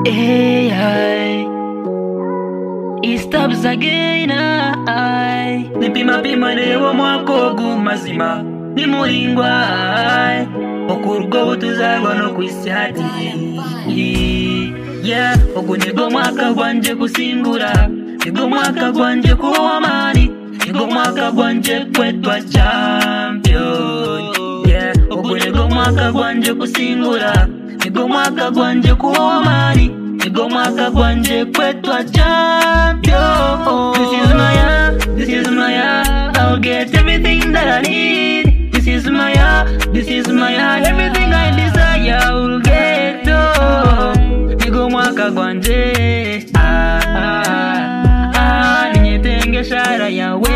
AI, it stops again. Nipima pima newo mwakogu mazima nimuringwa okurgo butuzarwa no kwisi hati. Yeah, ogu nigo mwaka gwanje kusingura, nigo mwaka gwanje kuwa mani, nigo mwaka gwanje kwetwa champion. Yeah, ogu nigo mwaka gwanje kusingura, nigo mwaka gwanje kuwa mani, nigo mwaka gwanje kwetwa champion. This is my year, I'll get everything that I need. This is my year, everything I desire I will get. Nigo mwaka gwanje ninyetenge shara yawe.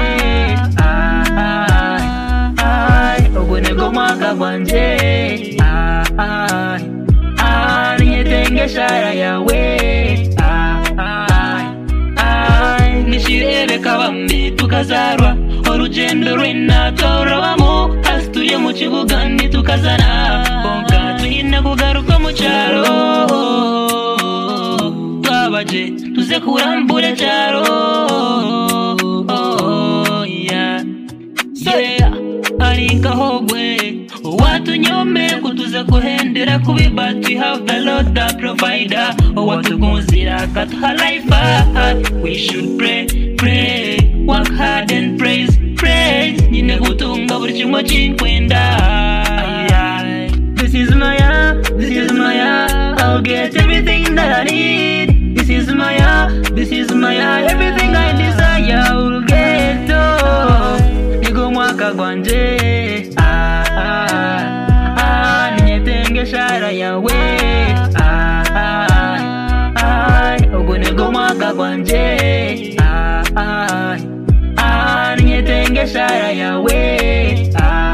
Ogu nigo mwaka gwanje ninyetenge shara yawe. Nishirebe kabambi tukazarwa orugendo rwena torabamo asituye mu kibuga nitukazana konka tuyine kugaruka mu cyaro twabaje tuze kurambura cyaro. Yeah, so yeah, arika hogwe watunyome kutuze kuhendera kubiba. We have the Lord the provider, watugunzira katuha life. We should pray, work hard and praise. Nyine gutunga buri kimwe kinkwenda. This is my year, I'll get everything that I need. This is my year, everything I desire I will get. Nigo mwaka gwanje ninyetenge shara yawe. Ogu nigo mwaka gwanje ninyetenge shara yawe.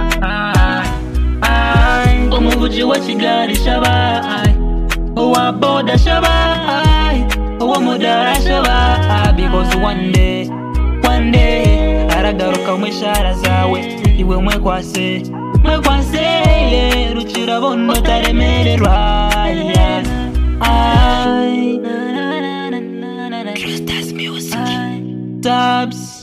Omuvuji wa Kigali shaba, owa boda shaba, owa mudara shaba. Because one day aragaruka mwishara zawe iwe mwekwase rukira bono taremererwa. Trust us music. Tabs